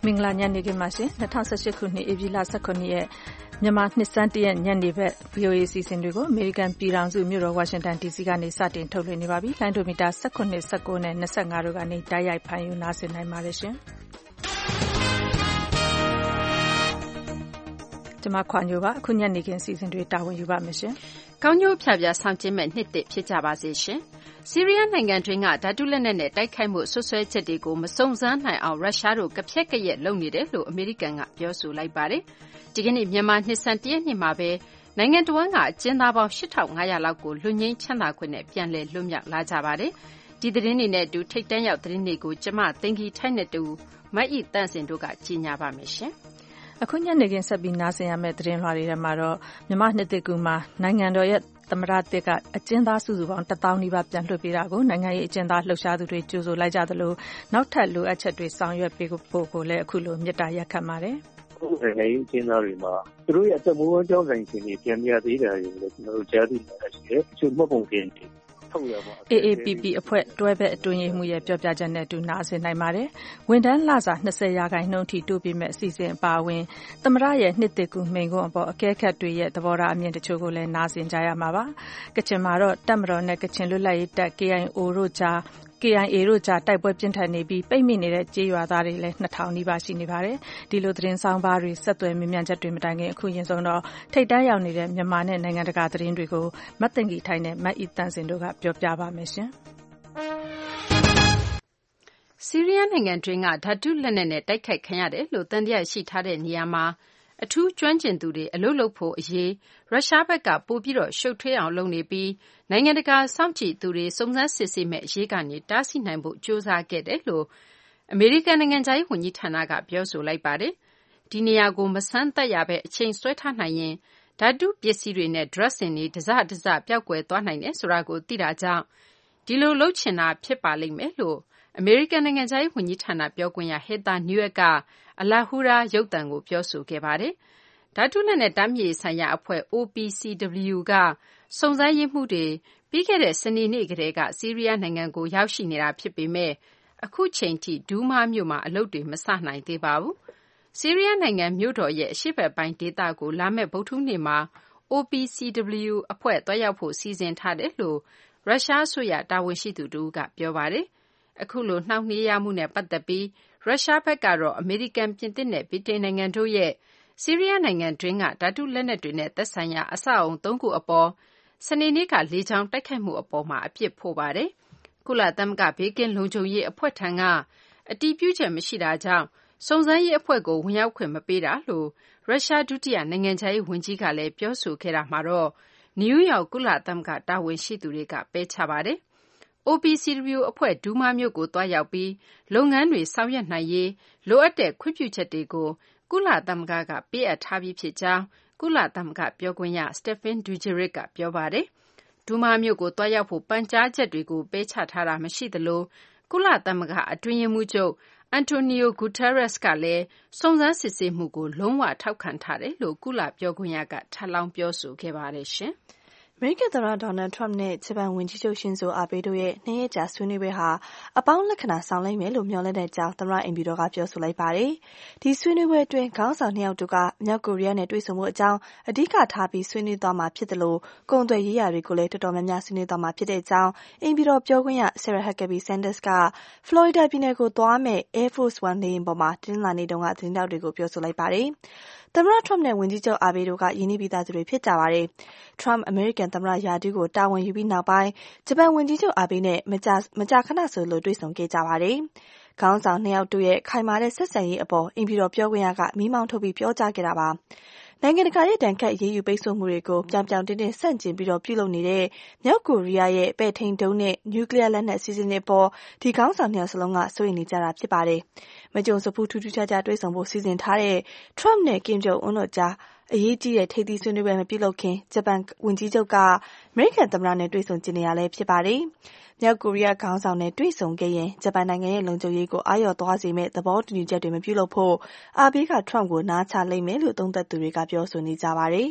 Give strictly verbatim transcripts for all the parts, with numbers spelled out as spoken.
မင်္ဂလာညနေခင်းပါရှင်၂၀၁၈ခုနှစ်ဧပြီလ၁၇ရက်မြန်မာနှစ်ဆန်းတရက်ညနေဘက် ဗွီအိုအေ အစီအစဉ်တွေကိုအမေရိကန်ပြည်ထောင်စုမြို့တော်ဝါရှင်တန်ဒီစီကနေစတင်ထုတ်လွှင့်နေပါပြီ။လိုင်းဒိုမီတာ၁၇ ၁၉နဲ့၂၅တို့ကနေတိုက်ရိုက်ဖမ်းယူနားဆင်နိုင်ပါတယ်ရှင်။ကျွန်မခွာညိုပါအခုညနေခင်းအစီအစဉ်တွေတာဝန်ယူပါမယ်ရှင်။ကောင်းကျိုးဖြာဖြာဆောင်ကျင်းမဲ့နှစ်သစ်ဖြစ်ကြပါစေရှင်။ဆီးရီးယားနိုင်ငံတွင်းကဓာတုလက်နက်နဲ့တိုက်ခိုက်မှုဆွဆွဲချက်တွေကိုမစုံစမ်းနိုင်အောင်ရုရှားတို့ကဖျက်ကရက်လုပ်နေတယ်လို့အမေရိကန်ကပြောဆိုလိုက်ပါတယ်။ဒီကနေ့မြန်မာနှစ်ဆန်းတရက်နေ့မှာပဲနိုင်ငံတော်ကအကျဉ်းသားပေါင်း၈ထောင်၅ရာလောက်ကိုလွတ်ငြိမ်းချမ်းသာခွင့်နဲ့ပြန်လည်လွတ်မြောက်လာကြပါတယ်။ဒီသတင်းတွေနဲ့အတူထိပ်တန်းရောက်သတင်းတွေကိုကျမသိင်္ဂီထိုက်နဲ့တူမတ်ဤတန့်စင်တို့ကကြီးညာပါမယ်ရှင်။အခုညနေခင်းဆက်ပြီးနားဆင်ရမယ့်သတင်းလွှာတွေထဲမှာတော့မြန်မာနှစ်သစ်ကူမှာနိုင်ငံတော်ရဲ့သမ္မတတစ်ကအကျဉ်းသားစုစုပေါင်းတသောင်းနီးပါးပြန်လွှတ်ပေးတာကိုနိုင်ငံရေးအကျဉ်းသားလှုပ်ရှားသူတွေကြိုဆိုလိုက်ကြသလိုနောက်ထပ်လိုအပ်ချက်တွေဆောင်ရွက်ပေးဖို့ကိုလည်းအခုလိုမြစ်တာရက်ခတ်ပါတယ်။နိုင်ငံရေးအကျဉ်းသားတွေမှာသူတို့ရဲ့အသက်မွေးဝမ်းကြောင်းဆိုင်ရှင်တွေပြန်ပြသေးတယ်လို့လည်းကျွန်တော်တို့ကြားသိနေတာရှိတယ်။ချုပ်မှတ်ပုံတင်တယ်အေအေပီပီ အဖွဲ့တွဲဘက်အတွင်းရေးမှူးရဲ့ပြောပြချက်နဲ့အတူနားဆင်နိုင်ပါတယ်။ဝန်ထမ်းလစာ၂၀ရာခိုင်နှုန်းထိတိုးပေးမဲ့အစီအစဉ်အပါအဝင်သမ္မတရဲ့နှစ်သစ်ကူမိန့်ခွန်းအပေါ်အကဲခတ်တွေရဲ့သဘောထားအမြင်တချို့ကိုလည်းနားဆင်ကြရမှာပါ။ကချင်မှာတော့တပ်မတော်နဲ့ကချင်လွတ်လပ်ရေးတပ် ကေအိုင်အို တို့ကြားကေအိုင်အေတို့ကြားတိုက်ပွဲပြင်းထန်နေပြီးပိတ်မိနေတဲ့ကြေးရွာသားတွေလည်းနှစ်ထောင်နီးပါးရှိနေပါတယ်။ဒီလိုသတင်းဆောင်ပါတွေဆက်သွယ်မြင်မြန်ချက်တွေမတိုင်ခင်အခုရင်ဆုံးတော့ထိတ်တန်းရောက်နေတဲ့မြန်မာနဲ့နိုင်ငံတကာသတင်းတွေကိုမတ်သိင်္ဂီထိုင်းနဲ့မတ်ဤတန့်စင်တို့ကပြောပြပါမယ်ရှင်။ဆီးရီးယားနိုင်ငံတွင်းကဓာတုလက်နက်နဲ့တိုက်ခိုက်ခံရတယ်လို့သံသယရှိထားတဲ့နေရာမှာအထူးကျွမ်းကျင်သူတွေအလုပ်လုပ်ဖို့အရေးရုရှားဘက်ကပိုပြီးတော့ရှုပ်ထွေးအောင်လုပ်နေပြီးနိုင်ငံတကာစောင့်ကြည့်သူတွေစုံစမ်းစစ်ဆေးမဲ့အရေးကနေတားဆီးနိုင်ဖို့ကြိုးစားခဲ့တယ်လို့အမေရိကန်နိုင်ငံခြားရေးဝန်ကြီးဌာနကပြောဆိုလိုက်ပါတယ်။ဒီနေရာကိုမဆန်းသက်ရပဲအချိန်ဆွဲထားနိုင်ရင်ဓာတုပစ္စည်းတွေနဲ့ drug စင်တွေတစတစပျောက်ကွယ်သွားနိုင်တယ်ဆိုတာကိုသိတာကြောင့်ဒီလိုလှုပ်ချင်တာဖြစ်ပါလိမ့်မယ်လို့အမေရိကန်နိုင်ငံခြားရေးဝန်ကြီးဌာနပြောခွင့်ရ Heather Nauert ကအလာဟူရာရုပ်သံကိုပြောဆိုခဲ့ပါတယ်။ဓာတုလက်နက်တားမြစ်ရေးဆိုင်ရာအဖွဲ့ အို ပီ စီ ဒဗလျူ ကစုံစမ်းရေးမှူးတွေပြီးခဲ့တဲ့စနေနေ့ကတည်းကဆီးရီးယားနိုင်ငံကိုရောက်ရှိနေတာဖြစ်ပေမဲ့အခုချိန်ထိဒူးမားမြို့မှာအလုပ်တွေမစနိုင်သေးပါဘူး။ဆီးရီးယားနိုင်ငံမြို့တော်ရဲ့အရှေ့ဘက်ပိုင်းဒေသကိုလာမယ့်ဗုဒ္ဓဟူးနေ့မှာ အို ပီ စီ ဒဗလျူ အဖွဲ့သွားရောက်ဖို့စီစဉ်ထားတယ်လို့ရုရှားအစိုးရတာဝန်ရှိသူတဦးကပြောပါတယ်။အခုလိုနှောင့်နှေးရမှုနဲ့ပတ်သက်ပြီးရုရှားဘက်ကတော့အမေရိကန်ပြင်သစ်နဲ့ဗြိတိန်နိုင်ငံတို့ရဲ့ဆီးရီးယားနိုင်ငံတွင်းကဓာတုလက်နက်တွေနဲ့သက်ဆိုင်ရာအဆောက်အုံသုံးခုအပေါ်စနေနေ့ကလေကြောင်းတိုက်ခိုက်မှုအပေါ်မှာအပြစ်ဖို့ပါတယ်။ကုလသမဂ္ဂဘေးကင်းလုံခြုံရေးအဖွဲ့ထံကအတည်ပြုချက်မရှိတာကြောင့်စုံစမ်းရေးအဖွဲ့ကိုဝင်ရောက်ခွင့်မပေးတာလို့ရုရှားဒုတိယနိုင်ငံခြားရေးဝန်ကြီးကလည်းပြောဆိုခဲ့တာမှာတော့နယူးယောက်ကုလသမဂ္ဂတာဝန်ရှိသူတွေကပယ်ချပါတယ်။ အို ပီ စီ ဒဗလျူ အဖွဲ့ဒူးမားမြို့ကိုသွားရောက်ပြီးလုပ်ငန်းတွေဆောင်ရွက်နိုင်ရေးလိုအပ်တဲ့ခွင့်ပြုချက်တွေကိုကုလသမဂ္ဂကပေးအပ်ထားပြီးဖြစ်ကြောင်းကုလသမဂ္ဂပြောခွင့်ရ Stéphane Dujarric ကပြောပါတယ်။ဒူးမားမြို့ကိုသွားရောက်ဖို့ပန်ကြားချက်တွေကိုပယ်ချထားတာမရှိသလိုကုလသမဂ္ဂအတွင်းရေးမှူးချုပ်အန်တိုနီယိုဂူတာရက်စ်ကလည်းစုံစမ်းစစ်ဆေးမှုကိုလုံးဝထောက်ခံထားတယ်လို့ကုလပြောခွင့်ရကထပ်လောင်းပြောဆိုခဲ့ပါတယ်ရှင်။အမေရိကန်သမ္မတဒေါ်နယ်ထရမ့်နဲ့ဂျပန်ဝန်ကြီးချုပ်ရှင်ဇိုအာဘေးတို့ရဲ့နှစ်ရက်ကြာဆွေးနွေးပွဲဟာအပေါင်းလက္ခဏာဆောင်လိမ့်မယ်လို့မျှော်လင့်တဲ့အကြောင်းသမ္မတအိမ်ဖြူတော်ကပြောဆိုလိုက်ပါတယ်။ဒီဆွေးနွေးပွဲအတွင်းခေါင်းဆောင်နှစ်ယောက်တို့ကမြောက်ကိုရီးယားနဲ့တွေ့ဆုံမှုအကြောင်းအဓိကထားပြီးဆွေးနွေးသွားမှာဖြစ်တယ်လို့ကုန်သွယ်ရေးရာတွေကိုလည်းတော်တော်များများဆွေးနွေးသွားမှာဖြစ်တဲ့အကြောင်းအိမ်ဖြူတော်ပြောခွင့်ရ Sarah Huckabee Sanders က Florida ပြည်နယ်ကိုသွားမယ့် Air Force One လေယာဉ်ပေါ်မှာတင်းလာနေတုန်းကသတင်းတောက်တွေကိုပြောဆိုလိုက်ပါတယ်။သမ္မတထရမ့်နဲ့ဝန်ကြီးချုပ်အာဘေးတို့ကယင်းနှိပြီးသားသူတွေဖြစ်ကြပါတယ်။ထရမ့်အမေရိကန်သမ္မတရာထူးကိုတာဝန်ယူပြီးနောက်ပိုင်းဂျပန်ဝန်ကြီးချုပ်အာဘေးနဲ့မကြာမကြာခဏဆိုလိုတွေ့ဆုံခဲ့ကြပါတယ်။ခေါင်းဆောင်နှစ်ယောက်တို့ရဲ့ခိုင်မာတဲ့ဆက်ဆံရေးအပေါ်အိမ်ဖြူတော်ပြောခွင့်ရကမီးမောင်းထုတ်ပြီးပြောကြားခဲ့တာပါ။နိုင်ငံတကာရဲ့တန်ခတ်ရေးယူပိတ်ဆို့မှုတွေကိုပြောင်ပြောင်တင်းတင်းဆန့်ကျင်ပြီးတော့ပြုလုပ်နေတဲ့မြောက်ကိုရီးယားရဲ့ပဲ့ထိန်းဒုံးနဲ့နျူကလ িয়ার လက်နက်အစီအစဉ်တွေပေါ်ဒီခေါင်းဆောင်နှစ်ယောက်စလုံးကစိုးရိမ်နေကြတာဖြစ်ပါတယ်။မကြုံစဖူးထူးထူးခြားခြားတွေ့ဆုံဖို့စီစဉ်ထားတဲ့ထရမ့်နဲ့ကင်ဂျုံအွန်းတို့ကြားအရေးကြီးတဲ့ထိပ်သီးဆွေးနွေးပွဲမပြုလုပ်ခင်ဂျပန်ဝန်ကြီးချုပ်ကအမေရိကန်သမ္မတနဲ့တွေ့ဆုံကြနေရလဲဖြစ်ပါတယ်။မြောက်ကိုရီးယားခေါင်းဆောင်နဲ့တွေ့ဆုံခဲ့ရင်ဂျပန်နိုင်ငံရဲ့လုံခြုံရေးကိုအာရုံသွားစေမဲ့သဘောတူညီချက်တွေမပြုလုပ်ဖို့အာဘေးကထရမ့်ကိုနားချလိမ့်မယ်လို့သုံးသပ်သူတွေကပြောဆိုနေကြပါတယ်။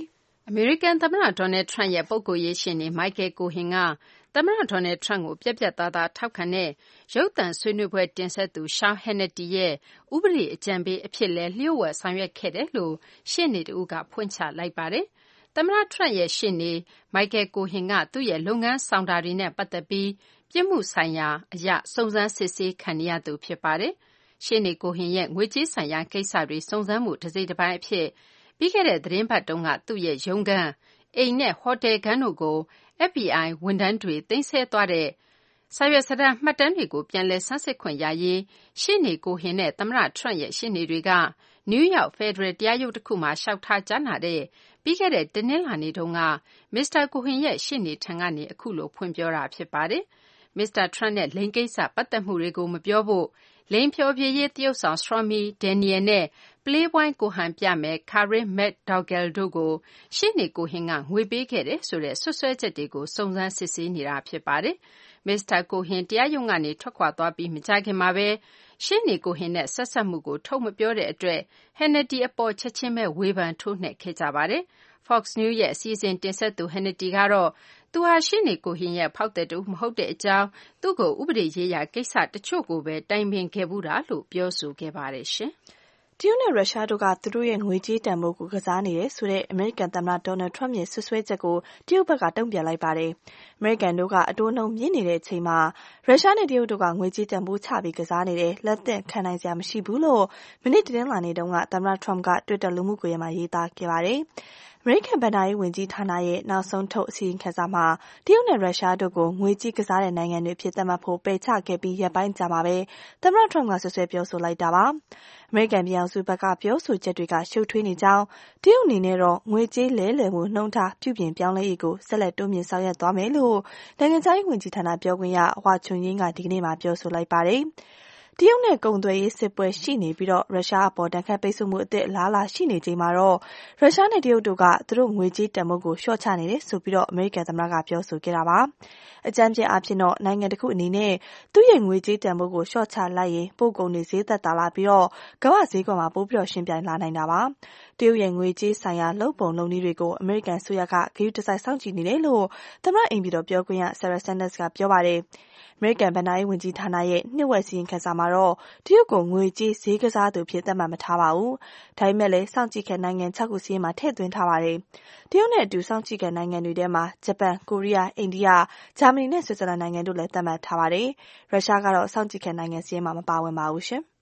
အမေရိကန်သမ္မတ Donald Trump ရဲ့ပုဂ္ဂိုလ်ရေးရှေ့နေ Michael Cohen ကသမ္မတ Donald Trump ကိုပြတ်ပြတ်သားသားထောက်ခံတဲ့ရုပ်သံဆွေးနွေးပွဲတင်ဆက်သူ Sean Hannity ရဲ့ဥပဒေအကြံပေးအဖြစ်လည်းလျှို့ဝှက်ဆောင်ရွက်ခဲ့တယ်လို့ရှေ့နေတဦးကဖွင့်ချလိုက်ပါတယ်။သမ္မတ Trump ရဲ့ရှေ့နေ Michael Cohen ကသူ့ရဲ့လုပ်ငန်းဆောင်တာတွေနဲ့ပတ်သက်ပြီးပြစ်မှုဆိုင်ရာအရစုံစမ်းစစ်ဆေးခံနေရသူဖြစ်ပါတယ်။ရှေ့နေ Cohen ရဲ့ငွေကြေးဆိုင်ရာကိစ္စတွေစုံစမ်းမှုတစ်စိတ်တစ်ပိုင်းအဖြစ်ပြီးခဲ့တဲ့သတင်းပတ်တုန်းကသူ့ရဲ့ရုံးခန်းအိမ်နဲ့ဟိုတယ်ခန်းတို့ကို F B I ဝန်ထမ်းတွေသိမ်းဆည်းသွားတဲ့စာရွက်စာတမ်းမှတ်တမ်းတွေကိုပြန်လည်ဆန်းစစ်ခွင့်ရရေးရှေ့နေ Cohen နဲ့သမ္မတ Trump ရဲ့ရှေ့နေတွေကနယူးယောက်ဖယ်ဒရယ်တရားရုံးတစ်ခုမှာလျှောက်ထားကြားနာတဲ့ပြီးခဲ့တဲ့တနင်္လာနေ့တုန်းကမစ္စတာ Cohen ရဲ့ရှေ့နေထံကနေအခုလိုဖွင့်ပြောတာဖြစ်ပါတယ်။မစ္စတာ Trump နဲ့လိင်ကိစ္စပတ်သက်မှုတွေကိုမပြောဖို့လိင်ဖျော်ဖြေရေးတရုတ်ဆောင် Stormy Daniel နဲ့ Playboy ကိုဟန်ပြမယ် Karen McDougal တို့ကိုရှေ့နေ Cohen ကငွေပေးခဲ့တယ်ဆိုတဲ့ဆွဆွဲချက်တွေကိုစုံစမ်းစစ်ဆေးနေတာဖြစ်ပါတယ်။မစ္စတာ Cohen တရားရုံးကနေထွက်ခွာသွားပြီးမကြာခင်မှာပဲရှေ့နေ Cohen နဲ့ဆက်ဆက်မှုကိုထုတ်မပြောတဲ့အတွက် Hannity အပေါ်ချက်ချင်းပဲဝေဖန်ထိုးနှက်ခဲ့ကြပါတယ်။ Fox News ရဲ့အစီအစဉ်တင်ဆက်သူ Hannity ကတော့သူဟာရှေ့နေ Cohen ရဲ့ဖောက်သည်တူမဟုတ်တဲ့အကြောင်းသူ့ကိုဥပဒေရေးရာကိစ္စတချို့ကိုပဲတိုင်ပင်ခဲ့ဘူးတာလို့ပြောဆိုခဲ့ပါတယ်ရှင်။တရုတ်နဲ့ရုရှားတို့ကသူတို့ရဲ့ငွေကြေးတန်ဖိုးကိုကစားနေတယ်ဆိုတဲ့အမေရိကန်သမ္မတ Donald Trump ရဲ့ဆွဆွဲချက်ကိုတရုတ်ဘက်ကတုံ့ပြန်လိုက်ပါတယ်။အမေရိကန်တို့ကအတိုးနှုန်းမြင့်နေတဲ့အချိန်မှာရုရှားနဲ့တရုတ်တို့ကငွေကြေးတန်ဖိုးချပြီးကစားနေတယ်လက်သင့်ခံနိုင်စရာမရှိဘူးလို့မနေ့တနင်္လာနေ့တုန်းကသမ္မတ Trump က Twitter လူမှုကွန်ရက်မှာရေးသားခဲ့ပါတယ်။အမေရိကန်ဘဏ္ဍာရေးဝန်ကြီးဌာနရဲ့နောက်ဆုံးထုတ်အစီရင်ခံစာမှာတရုတ်နဲ့ရုရှားတို့ကိုငွေကြေးကစားတဲ့နိုင်ငံတွေဖြစ်သတ်မှတ်ဖို့ပယ်ချခဲ့ပြီးရက်ပိုင်းကြာမှာပဲသမ္မတ Trump ကဆွဆွဲပြောဆိုလိုက်တာပါ။အမေရိကန်ပြည်အောင်စုဘက်ကပြောဆိုချက်တွေကရှုပ်ထွေးနေကြောင်းတရုတ်အနေနဲ့တော့ငွေကြေးလဲလှယ်မှုနှုန်းထားပြုပြင်ပြောင်းလဲရေးကိုဆက်လက်တိုးမြှင့်ဆောင်ရွက်သွားမယ်လို့နိုင်ငံခြားရေးဝန်ကြီးဌာနပြောခွင့်ရဟွာချွန်ယင်းကဒီကနေ့မှပြောဆိုလိုက်ပါတယ်။တရုတ်နဲ့ကုန်သွယ်ရေးစစ်ပွဲရှိနေပြီးတော့ရုရှားအပေါ်တန်ခတ်ပိတ်ဆို့မှုအသစ်လားလာရှိနေချိန်မှာတော့ရုရှားနဲ့တရုတ်တို့ကသူတို့ငွေကြေးတန်ဖိုးကိုလျှော့ချနေတယ်ဆိုပြီးတော့အမေရိကန်သမ္မတကပြောဆိုခဲ့တာပါ။အကြမ်းဖျင်းအားဖြင့်တော့နိုင်ငံတစ်ခုအနေနဲ့သူ့ရဲ့ငွေကြေးတန်ဖိုးကိုလျှော့ချလိုက်ရင်ပို့ကုန်တွေဈေးသက်သာလာပြီးတော့ကမ္ဘာဈေးကွက်မှာပိုပြီးတော့ရှင်ပြိုင်လာနိုင်တာပါ။တရုတ်ရဲ့ငွေကြေးဆိုင်ရာလုပ်ပုံလုပ်နည်းတွေကိုအမေရိကန်အစိုးရကဂရုတစိုက်စောင့်ကြည့်နေတယ်လို့သမ္မတအိမ်ပြည်တော်ပြောခွင့်ရ Sarah Sanders ကပြောပါတယ်။အမေရိကန်ဘဏ္ဍာရေးဝန်ကြီးဌာနရဲ့နှစ်ဝက်စီရင်ခံစာမှာတော့တရုတ်ကိုငွေကြေးဈေးကစားသူဖြစ်သတ်မှတ်မထားပါဘူး။ဒါပေမဲ့လည်းစောင့်ကြည့်ခံနိုင်ငံ၆ခုစီးမှာထည့်သွင်းထားပါတယ်။တရုတ်နဲ့အတူစောင့်ကြည့်ခံနိုင်ငံတွေထဲမှာဂျပန်၊ကိုရီးယား၊အိန္ဒိယ၊ဂျာမနီနဲ့ဆွစ်ဇာလန်နိုင်ငံတို့လည်းသတ်မှတ်ထားပါတယ်။ရုရှားကတော့စောင့်ကြည့်ခံနိုင်ငံစီးမှာမပါဝင်ပါဘူးရှင်။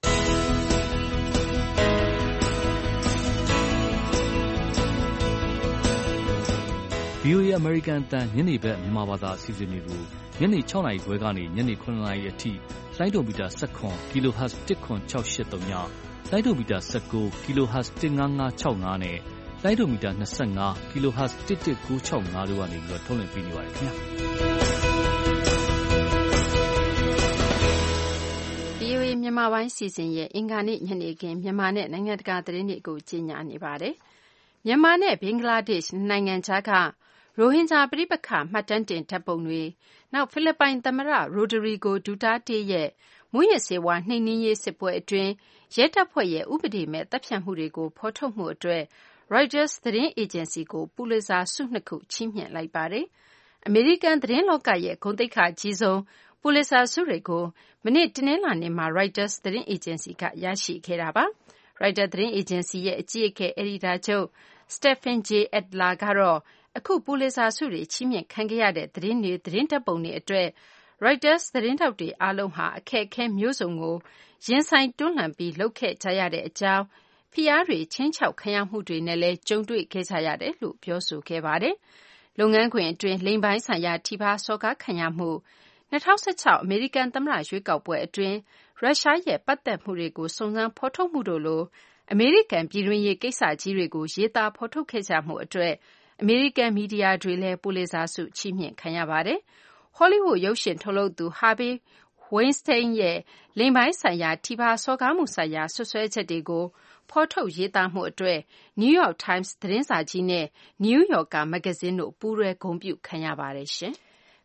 V O A အမေရိကန်အသံညနေဘက်မြန်မာဘာသာအစီအစဉ်တွေကိုညနေ၆နာရီခွဲကနေညနေ၇နာရီအထိလိုင်းဒိုမီတာ၁၇ kilohertz ၁၇၆၈၃ညလိုင်းဒိုမီတာ၁၉ kilohertz ၁၅၅၆၅နဲ့လိုင်းဒိုမီတာ၂၅ kilohertz ၁၁၉၆၅တို့ကနေပြီးတော့ထုတ်လွှင့်ပေးနေပါတယ်ခင်ဗျာ။ V O A မြန်မာပိုင်းစီစဉ်ရဲ့အင်္ဂါနေ့ညနေခင်းမြန်မာနဲ့နိုင်ငံတကာသတင်းတွေကိုကြီးညာနေပါတယ်။မြန်မာနဲ့ဘင်္ဂလားဒေ့ရှ်နိုင်ငံခြားကရိုဟင်ဂျာပဋိပက္ခမှတ်တမ်းတင်ဓာတ်ပုံတွေနောက်ဖိလစ်ပိုင်သမ္မတရိုဒရီဂိုဒူတာတေးရဲ့မူးယစ်ဆေးဝါးနှိမ်နင်းရေးစစ်ပွဲအတွင်းရဲတပ်ဖွဲ့ရဲ့ဥပဒေမဲ့တပ်ဖြတ်မှုတွေကိုဖော်ထုတ်မှုအတွက် Reuters သတင်းအေဂျင်စီကိုပူလစ်ဇာဆုနှစ်ခုချီးမြှင့်လိုက်ပါတယ်။အမေရိကန်သတင်းလောကရဲ့ဂုဏ်သိက္ခာအကြီးဆုံးပူလစ်ဇာဆုတွေကိုမနေ့တနင်္လာနေ့မှာ Reuters သတင်းအေဂျင်စီကရရှိခဲ့တာပါ။ Reuters သတင်းအေဂျင်စီရဲ့အကြီးအကဲအယ်ဒီတာချုပ် Stephen J. Adler ကတော့အခုပူလစ်ဇာဆုတွေချီးမြှင့်ခံခဲ့ရတဲ့သတင်းတွေသတင်းဓာတ်ပုံတွေအတွက် Reuters သတင်းထောက်တွေအားလုံးဟာအခက်အခဲမျိုးစုံကိုရင်ဆိုင်တွန်းလှန်ပြီးလုပ်ခဲ့ကြရတဲ့အကြောင်းဖိအားတွေခြိမ်းခြောက်ခံရမှုတွေနဲ့လည်းကြုံတွေ့ခဲ့ကြရတယ်လို့ပြောဆိုခဲ့ပါတယ်။လုပ်ငန်းခွင်အတွင်းလိင်ပိုင်းဆိုင်ရာထိပါးစော်ကားခံရမှု၂၀၁၆အမေရိကန်သမ္မတရွေးကောက်ပွဲအတွင်းရုရှားရဲ့ပတ်သက်မှုတွေကိုစုံစမ်းဖော်ထုတ်မှုတို့လိုအမေရိကန်ပြည်တွင်းရေးကိစ္စကြီးတွေကိုရေးသားဖော်ထုတ်ခဲ့ကြမှုအတွက်အမေရိကန်မီဒီယာတွေလည်းပူလစ်ဇာဆုချီးမြှင့်ခံရပါတယ်။ ဟောလိဝုဒ်ရုပ်ရှင်ထုတ်လုပ်သူ Harvey Weinstein ရဲ့လိင်ပိုင်းဆိုင်ရာထိပါးစော်ကားမှုဆိုင်ရာစွပ်စွဲချက်တွေကိုဖော်ထုတ်ရေးသားမှုအတွက် New York Times သတင်းစာကြီးနဲ့ New Yorker မဂ္ဂဇင်းတို့ပူးတွဲဂုဏ်ပြုခံရပါတယ်ရှင်။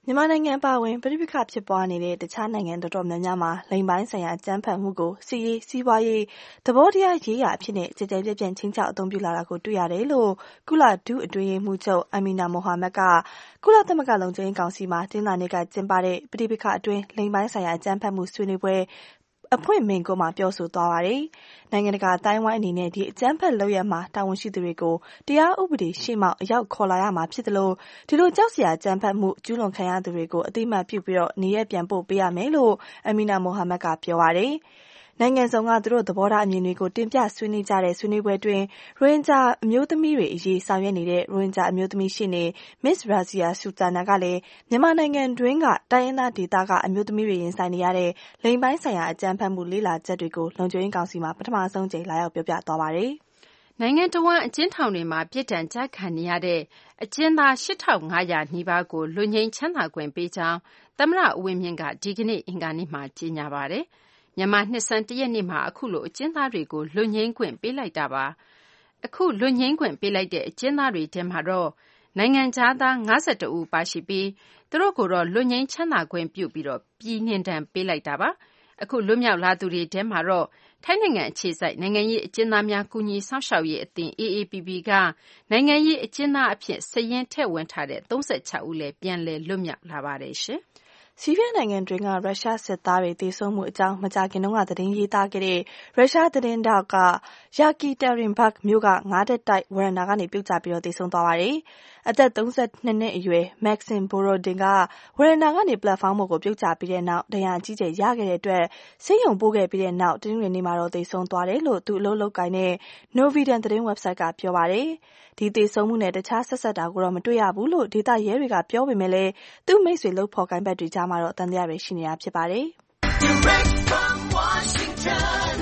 မြန်မာနိုင်ငံအပါအဝင်ပဋိပက္ခဖြစ်ပွားနေတဲ့တခြားနိုင်ငံတော်တော်များများမှာလိင်ပိုင်းဆိုင်ရာအကြမ်းဖက်မှုကိုစစ်ရေးစီးပွားရေးသဘောတရားရေးရာအဖြစ်နဲ့ကြည်ကြဲပြည့်ပြည့်ချင်းချောက်အသုံးပြုလာတာကိုတွေ့ရတယ်လို့ကုလဒုအတွင်းရေးမှူးချုပ်အမီနာမိုဟာမက်ကကုလသမဂ္ဂလုံခြုံရေးကောင်စီမှာတင်းလာနေကကျင်းပတဲ့ပဋိပက္ခအတွင်းလိင်ပိုင်းဆိုင်ရာအကြမ်းဖက်မှုဆွေးနွေးပွဲအဖွင့်မိန့်ခွန်းမှာပြောဆိုသွားပါတယ်။နိုင်ငံတကာအတိုင်းဝိုင်းအနေနဲ့ဒီအကြမ်းဖက်လုပ်ရမှာတာဝန်ရှိသူတွေကိုတရားဥပဒေရှေ့မှောက်အရောက်ခေါ်လာရမှာဖြစ်တယ်လို့ဒီလိုကြောက်စရာအကြမ်းဖက်မှုကျူးလွန်ခံရသူတွေကိုအသိမှတ်ပြုပြီးတော့နေရပြန်ပို့ပေးရမယ်လို့အမီနာမိုဟာမက်ကပြောပါတယ်။နိုင်ငံစုံကသူတို့သဘောထားအမြင်တွေကိုတင်ပြဆွေးနွေးကြတဲ့ဆွေးနွေးပွဲတွင်ရိုဟင်ဂျာအမျိုးသမီးတွေအရေးဆောင်ရွက်နေတဲ့ရိုဟင်ဂျာအမျိုးသမီးရှေ့နေ Miss Razia Sultana ကလည်းမြန်မာနိုင်ငံတွင်းကတိုင်းရင်းသားဒေသကအမျိုးသမီးတွေရင်ဆိုင်နေရတဲ့လိင်ပိုင်းဆိုင်ရာအကြမ်းဖက်မှုလေးလာချက်တွေကိုလုံခြုံရေးကောင်စီမှာပထမဆုံးကြိမ်လာရောက်ပြောပြသွားပါတယ်။နိုင်ငံတော်ဝန်အကျဉ်းထောင်တွေမှာပြစ်ဒဏ်ကြခံနေရတဲ့အကျဉ်းသား၈ထောင်၅ရာနီးပါးကိုလွတ်ငြိမ်းချမ်းသာခွင့်ပေးကြောင်းသမ္မတဦးဝင်းမြင့်ကဒီကနေ့အင်္ဂါနေ့မှာကြေညာပါတယ်။မြန်မာနှစ်ဆန်းတရက်နေ့မှာအခုလိုအကျဉ်းသားတွေကိုလွတ်ငြိမ်းခွင့်ပေးလိုက်တာပါ။အခုလွတ်ငြိမ်းခွင့်ပေးလိုက်တဲ့အကျဉ်းသားတွေထဲမှာတော့နိုင်ငံခြားသား၅၁ဦးပါရှိပြီးသူတို့ကိုတော့လွတ်ငြိမ်းချမ်းသာခွင့်ပြုပြီးတော့ပြည်နှင်ဒဏ်ပေးလိုက်တာပါ။အခုလွတ်မြောက်လာသူတွေထဲမှာတော့ထိုင်းနိုင်ငံအခြေစိုက်နိုင်ငံရေးအကျဉ်းသားများကူညီစောင့်ရှောက်ရေးအသင်း အေအေပီပီ ကနိုင်ငံရေးအကျဉ်းသားအဖြစ်စာရင်းထည့်ဝင်ထားတဲ့၃၆ဦးလည်းပြန်လည်လွတ်မြောက်လာပါတယ်ရှင်။ဆီးရီးယားနိုင်ငံတွင်းကရုရှားစစ်သားတွေသေဆုံးမှုအကြောင်းမကြာခင်တုန်းကသတင်းရေးသားခဲ့တဲ့ရုရှားသတင်းတောက်ကယာကီတရင်ဘတ်မြို့ကငါးတက်တိုက်ဝရန်တာကနေပြုတ်ကျပြီးတော့သေဆုံးသွားပါတယ်။အသက်၃၂နှစ်အရွယ်မက်ဆင်ဘိုရိုဒင်ကဝရန်တာကနေပလက်ဖောင်းပေါ်ကိုပြုတ်ကျပြီးတဲ့နောက်ဒဏ်ရာအကြီးကျယ်ရခဲ့တဲ့အတွက်ဆေးရုံပို့ခဲ့ပြီးတဲ့နောက်တင်းတွင်နေမှာတော့သေဆုံးသွားတယ်လို့သူအလုပ်လုပ်ကိုင်တဲ့ Novidan သတင်း website ကပြောပါတယ်။ဒီသေဆုံးမှုနဲ့တခြားဆက်ဆက်တာကိုတော့မတွေ့ရဘူးလို့ဒေသရဲတွေကပြောပေမဲ့လည်းသူ့မိတ်ဆွေလုပ်ဖော်ကိုင်ဘက်တွေကြားမှာတော့တန်တရားတွေရှိနေတာဖြစ်ပါတယ်။ Direct from Washington,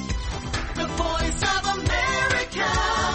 the voice of America,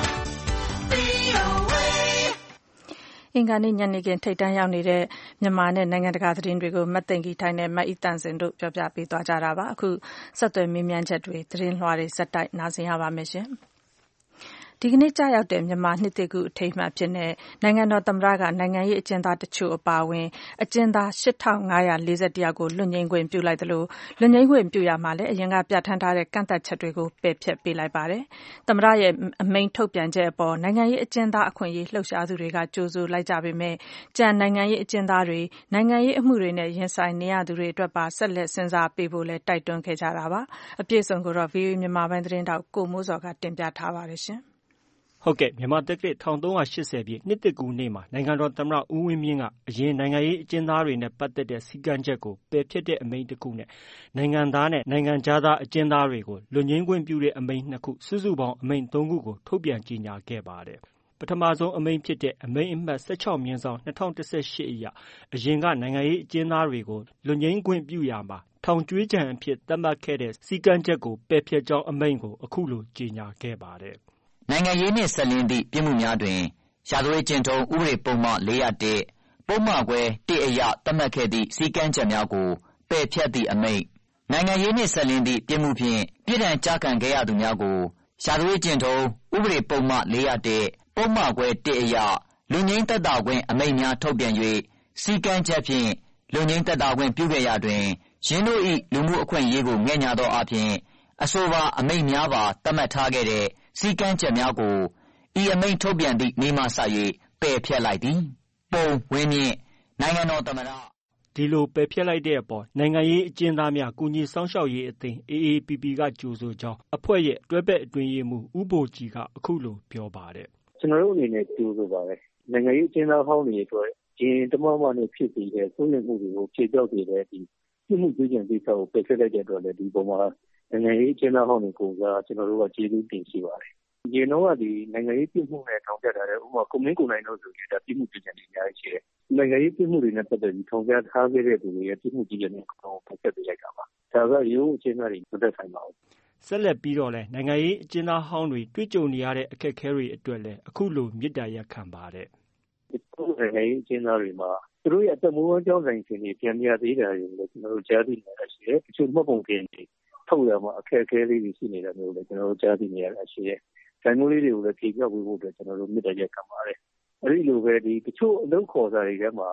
အင်္ဂါနေ့ညနေခင်းထိပ်တန်းရောက်နေတဲ့မြန်မာနဲ့နိုင်ငံတကာသတင်းတွေကိုမသိင်္ဂီထိုင်နဲ့မအီတန်စင်တို့ပြောပြပေးသွားကြတာပါအခုဆက်သွယ်မေးမြန်းချက်တွေသတင်းလွှာတွေစက်တိုက်နားဆင်ရပါမယ်ရှင်ဒီကနေ့ကြာရောက်တဲ့မြန်မာနှစ်သစ်ကူအထိမ်းအမှတ်ဖြစ်တဲ့နိုင်ငံတော်သမ္မတကနိုင်ငံရေးအကျဉ်းသားတချို့အပါအဝင်အကျဉ်းသား၈ထောင်၅ရာ၄၁ယောက်ကိုလွတ်ငြိမ်းခွင့်ပြုလိုက်သလိုလွတ်ငြိမ်းခွင့်ပြုရမှာလည်းအရင်ကပြဋ္ဌာန်းထားတဲ့ကန့်သတ်ချက်တွေကိုပယ်ဖျက်ပေးလိုက်ပါတယ်။သမ္မတရဲ့အမိန့်ထုတ်ပြန်ချက်အပေါ်နိုင်ငံရေးအကျဉ်းသားအခွင့်အရေးလှုပ်ရှားသူတွေကကြိုဆိုလိုက်ကြပေမဲ့ကြံနိုင်ငံရေးအကျဉ်းသားတွေနိုင်ငံရေးအမှုတွေနဲ့ရင်ဆိုင်နေရသူတွေအတွက်ပါဆက်လက်စဉ်းစားပေးဖို့လည်းတိုက်တွန်းခဲ့ကြတာပါ။အပြည့်အစုံကိုတော့ ဗွီအိုအေ မြန်မာပိုင်းသတင်းတောက်ကိုမိုးစော်ကတင်ပြထားပါတယ်ရှင်။ဟုတ်ကဲ့မြန်မာတက္ကသိုလ်၁၃၈၀ပြည့်နှစ်သစ်ကူးနေ့မှာနိုင်ငံတော်သမ္မတဦးဝင်းမြင့်ကအရင်နိုင်ငံရေးအကျဉ်းသားတွေနဲ့ပတ်သက်တဲ့စည်းကမ်းချက်ကိုပယ်ဖျက်တဲ့အမိန့်တစ်ခုနဲ့နိုင်ငံသားနဲ့နိုင်ငံခြားသားအကျဉ်းသားတွေကိုလွတ်ငြိမ်းခွင့်ပြုတဲ့အမိန့်နှစ်ခုစုစုပေါင်းအမိန့်သုံးခုကိုထုတ်ပြန်ကြေညာခဲ့ပါတယ်။ပထမဆုံးအမိန့်ဖြစ်တဲ့အမိန့်အမှတ်၁၆မြင်းဆောင်၂၀၁၈အရအရင်ကနိုင်ငံရေးအကျဉ်းသားတွေကိုလွတ်ငြိမ်းခွင့်ပြုရာမှာထောင်ကြွေးကြံအဖြစ်သတ်မှတ်ခဲ့တဲ့စည်းကမ်းချက်ကိုပယ်ဖျက်ကြောင်းအမိန့်ကိုအခုလိုကြေညာခဲ့ပါတယ်။နိုင်ငံရေးနှင့်ဆက်လင်းသည့်ပြစ်မှုများတွင်ရာဇဝတ်ကျင့်ထုံးဥပဒေပုံမှန်၄၀၁ပုံမှန်ခွဲတစ်အရသတ်မှတ်ခဲ့သည့်စည်းကမ်းချက်များကိုပယ်ဖျက်သည့်အမိန့်နိုင်ငံရေးနှင့်ဆက်လင်းသည့်ပြစ်မှုဖြင့်ပြစ်ဒဏ်ကျခံခဲ့ရသူများကိုရာဇဝတ်ကျင့်ထုံးဥပဒေပုံမှန်၄၀၁ပုံမှန်ခွဲတစ်အရလွတ်ငြိမ်းသက်သာခွင့်အမိန့်များထုတ်ပြန်၍စည်းကမ်းချက်ဖြင့်လွတ်ငြိမ်းသက်သာခွင့်ပြုခဲ့ရာတွင်ယင်းတို့၏လူမှုအခွင့်အရေးကိုငဲ့ညှာသောအပြင်အဆိုပါအမိန့်များပါသတ်မှတ်ထားခဲ့တဲ့စည်းကမ်းချက်များကိုဤအမိန့်ထုတ်ပြန်သည့်နေ့မှစ၍ပယ်ဖျက်လိုက်သည်ပုံဝင်းမြင့်နိုင်ငံတော်သမ္မတဒီလိုပယ်ဖျက်လိုက်တဲ့အပေါ်နိုင်ငံရေးအကျဉ်းသားများကူညီစောင့်ရှောက်ရေးအသင်း အေအေပီပီ ကကြိုဆိုကြောင်းအဖွဲ့ရဲ့တွဲဘက်အတွင်းရေးမှူးဦးဘိုကြည်ကအခုလိုပြောပါတယ်။ကျွန်တော်တို့အနေနဲ့ကြိုဆိုပါတယ်။နိုင်ငံရေးအကျဉ်းသားဟောင်းတွေအတွက်ရင်တမမနဲ့ဖြစ်ပြီးတဲ့ဆုံးဖြတ်မှုတွေကိုဖြေပြောက်နေတဲ့ဒီပြစ်မှုကျူးလွန်တဲ့ကိစ္စကိုပယ်ဖျက်လိုက်တဲ့အတွက်လည်းဒီပုံမှာနိုင်ငံရေးအကျဉ်းသားဟောင်းတွေကိုကကျွန်တော်တို့ကကျေးဇူးတင်ရှိပါတယ်။ဒီတော့ကဒီနိုင်ငံရေးပြစ်မှုနဲ့ထောင်ချထားတဲ့ဥပမာကွန်မင်းကိုနိုင်တို့ဆိုရင်ဒါပြစ်မှုကျူးလွန်နေကြရှိတယ်။နိုင်ငံရေးပြစ်မှုတွေနဲ့ပတ်သက်ပြီးထောင်ချထားခဲ့တဲ့သူတွေရဲ့ပြစ်မှုကျူးလွန်တဲ့ကိုပယ်ဖျက်ပေးလိုက်တာပါ။ဒါကရိုးအကျဉ်းသားတွေမသက်ဆိုင်ပါဘူး။ဆက်လက်ပြီးတော့လဲနိုင်ငံရေးအကျဉ်းသားဟောင်းတွေတွေ့ကြုံနေရတဲ့အခက်အခဲတွေအတွက်လည်းအခုလိုမေတ္တာရပ်ခံပါတယ်။ဒီနိုင်ငံရေးအကျဉ်းသားတွေမှာသူတို့ရဲ့အသက်မွေးဝမ်းကြောင်းဆိုင်ရှင်တွေပြန်ပြသေးတာတွေလည်းကျွန်တော်တို့ကြားသိနေရရှိတယ်။တချို့မှတ်ပုံတင်တွေထုတ်ရမှာအခက်အခဲလေးတွေရှိနေတာမျိုးလည်းကျွန်တော်တို့ကြားသိနေရရှိတယ်။ဒါမျိုးလေးတွေကိုလည်းဖြေပြောက်ပေးဖို့အတွက်ကျွန်တော်တို့မေတ္တာရပ်ခံပါတယ်။အဲဒီလိုပဲဒီတချို့အလုပ်ခေါ်စာတွေထဲမှာ